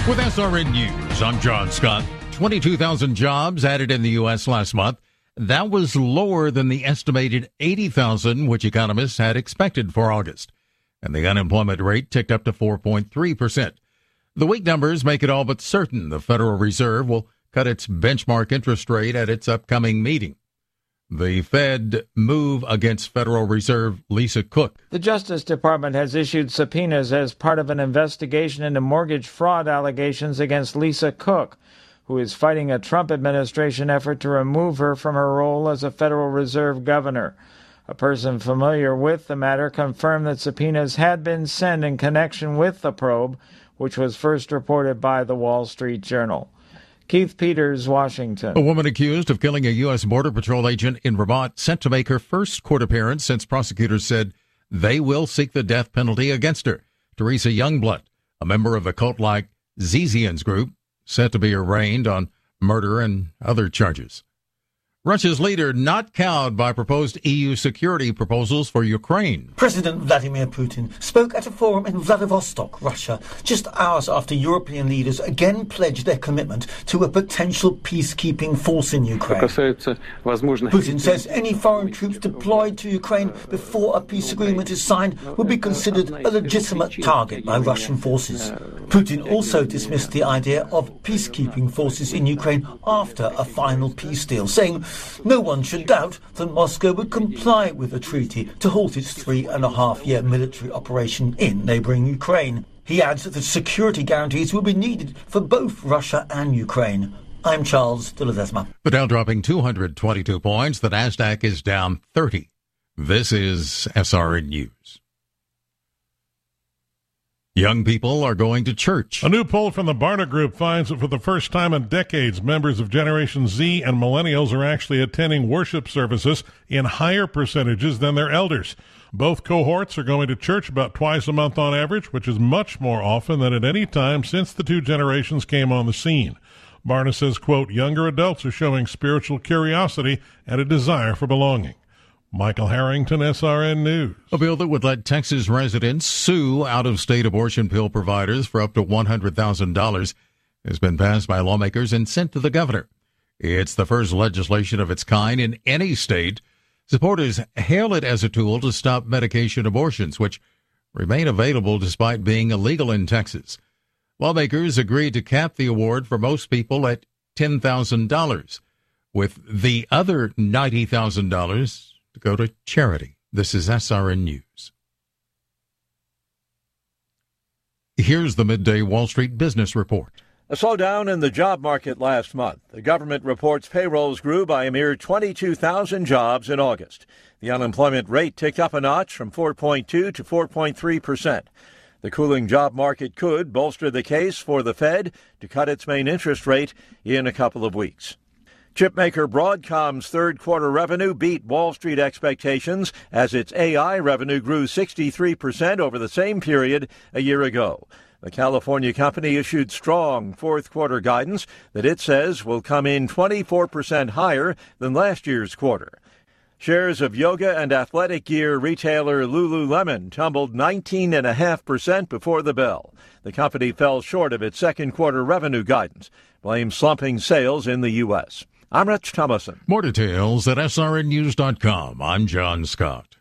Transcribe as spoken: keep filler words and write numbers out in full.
With S R N News, I'm John Scott. twenty-two thousand jobs added in the U S last month. That was lower than the estimated eighty thousand, which economists had expected for August. And the unemployment rate ticked up to four point three percent. The weak numbers make it all but certain the Federal Reserve will cut its benchmark interest rate at its upcoming meeting. The Fed move against Federal Reserve Lisa Cook. The Justice Department has issued subpoenas as part of an investigation into mortgage fraud allegations against Lisa Cook, who is fighting a Trump administration effort to remove her from her role as a Federal Reserve governor. A person familiar with the matter confirmed that subpoenas had been sent in connection with the probe, which was first reported by the Wall Street Journal. Keith Peters, Washington. A woman accused of killing a U S. Border Patrol agent in Vermont set to make her first court appearance since prosecutors said they will seek the death penalty against her. Teresa Youngblood, a member of the cult-like Zizians group, set to be arraigned on murder and other charges. Russia's leader not cowed by proposed E U security proposals for Ukraine. President Vladimir Putin spoke at a forum in Vladivostok, Russia, just hours after European leaders again pledged their commitment to a potential peacekeeping force in Ukraine. Putin says any foreign troops deployed to Ukraine before a peace agreement is signed would be considered a legitimate target by Russian forces. Putin also dismissed the idea of peacekeeping forces in Ukraine after a final peace deal, saying no one should doubt that Moscow would comply with the treaty to halt its three and a half year military operation in neighbouring Ukraine. He adds that security guarantees will be needed for both Russia and Ukraine. I'm Charles de Ledesma. The Dow dropping two hundred twenty-two points. The Nasdaq is down thirty. This is S R N News. Young people are going to church. A new poll from the Barna Group finds that for the first time in decades, members of Generation Z and millennials are actually attending worship services in higher percentages than their elders. Both cohorts are going to church about twice a month on average, which is much more often than at any time since the two generations came on the scene. Barna says, quote, younger adults are showing spiritual curiosity and a desire for belonging. Michael Harrington, S R N News. A bill that would let Texas residents sue out-of-state abortion pill providers for up to one hundred thousand dollars has been passed by lawmakers and sent to the governor. It's the first legislation of its kind in any state. Supporters hail it as a tool to stop medication abortions, which remain available despite being illegal in Texas. Lawmakers agreed to cap the award for most people at ten thousand dollars, with the other ninety thousand dollars to go to charity. This is S R N News. Here's the midday Wall Street Business Report. A slowdown in the job market last month. The government reports payrolls grew by a mere twenty-two thousand jobs in August. The unemployment rate ticked up a notch from four point two to four point three percent. The cooling job market could bolster the case for the Fed to cut its main interest rate in a couple of weeks. Chipmaker Broadcom's third quarter revenue beat Wall Street expectations as its A I revenue grew sixty-three percent over the same period a year ago. The California company issued strong fourth quarter guidance that it says will come in twenty-four percent higher than last year's quarter. Shares of yoga and athletic gear retailer Lululemon tumbled nineteen point five percent before the bell. The company fell short of its second quarter revenue guidance, blames slumping sales in the U S. I'm Rich Thomason. More details at S R N news dot com. I'm John Scott.